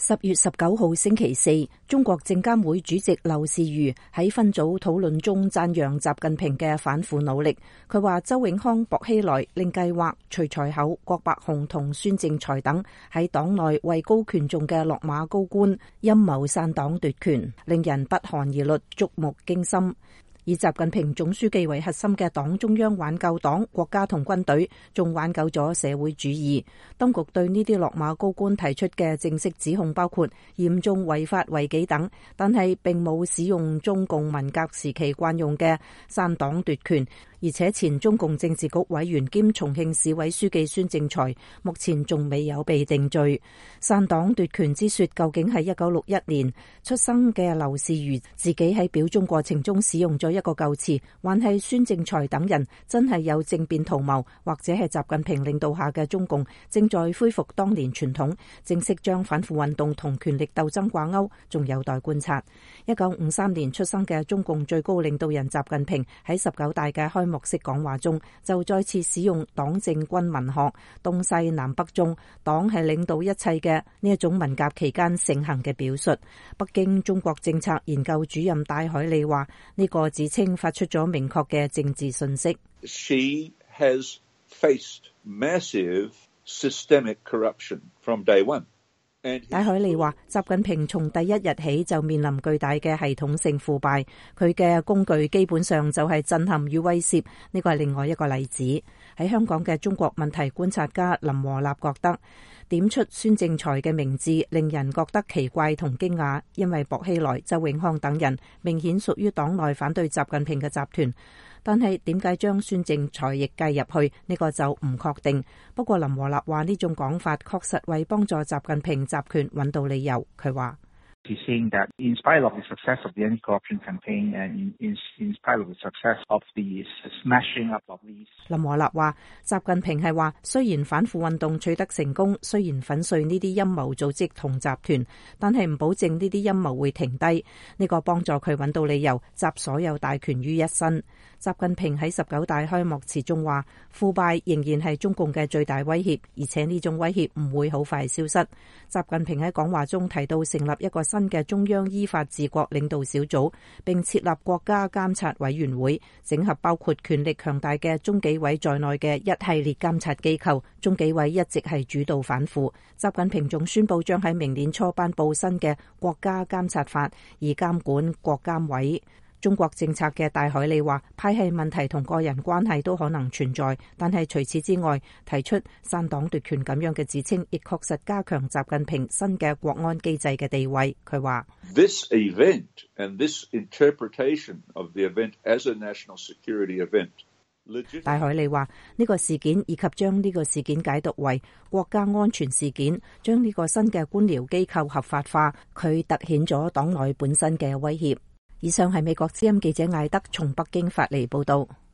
10月19號星期四，中國證監會主席劉士余喺分組討論中讚揚習近平嘅反腐努力。佢話周永康、薄熙來、令計劃、徐才厚、郭伯雄同孫政才等喺黨內位高權重嘅落馬高官陰謀篡黨奪權，令人不寒而慄，觸目驚心。以習近平總書記為核心嘅黨中央挽救黨、國家同軍隊，仲挽救咗社會主義。當局對呢啲落馬高官提出嘅正式指控包括嚴重違法違紀等，但係並冇使用中共文革時期慣用嘅篡黨奪權。而且前中共政治局委員兼重慶市委書記孫政才目前仲未有被定罪。篡黨奪權之說究竟係1961年出生嘅劉士余自己喺表忠過程中使用咗一個舊詞，還係孫政才等人真係有政變圖謀，或者係習近平領導下嘅中共正在恢復當年傳統，正式將反腐運動同權力鬥爭掛鈎，仲有待觀察。1953年出生嘅中共最高領導人習近平喺19大嘅開幕式講話中就再次使用黨政軍民學東西南北中黨係領導一切嘅呢一種文革期間盛行嘅表述。北京中國政策研究主任戴海利話，呢個指稱發出咗明確嘅政治信息。 She has faced massive systemic corruption from day one. 戴海利話，習近平從第一日起就面臨巨大嘅系統性腐敗，佢嘅工具基本上就係震撼與威懾，呢個係另外一個例子。喺香港嘅中國問題觀察家林和立覺得，點出孫政才嘅名字令人覺得奇怪同驚訝，因為薄熙來、周永康等人明顯屬於黨內反對習近平嘅集團。但係點解將孫政才亦計入去，呢個就唔確定。不過林和立話呢種講法確實為幫助習近平集權揾到理由。佢話 He's saying that in spite of the success of the anti-corruption campaign and in spite of the success of the smashing up of these， 林和立話，習近平係話，雖然反腐運動取得成功，雖然粉碎呢啲陰謀組織同集團，但係唔保證呢啲陰謀會停低。呢個幫助佢揾到理由，集所有大權於一身。習近平喺19大開幕詞中話，腐敗仍然係中共嘅最大威脅，而且呢種威脅唔會好快消失。習近平喺講話中提到成立一個新嘅中央依法治國領導小組，並設立國家監察委員會，整合包括權力強大嘅中紀委在內嘅一系列監察機構。中紀委一直係主導反腐。習近平仲宣布將喺明年初頒布新嘅國家監察法，以監管國監委。中國政策嘅戴海利話，派系問題同個人關係都可能存在，但係除此之外，提出篡黨奪權咁樣嘅指稱，亦確實加強習近平新嘅國安機制嘅地位。佢話 ：This event and this interpretation of the event as a national security event。 戴海利話，呢個事件以及將呢個事件解讀為國家安全事件，將呢個新嘅官僚機構合法化，佢凸顯咗黨內本身嘅威脅。以上係美國之音記者艾德從北京發嚟報道。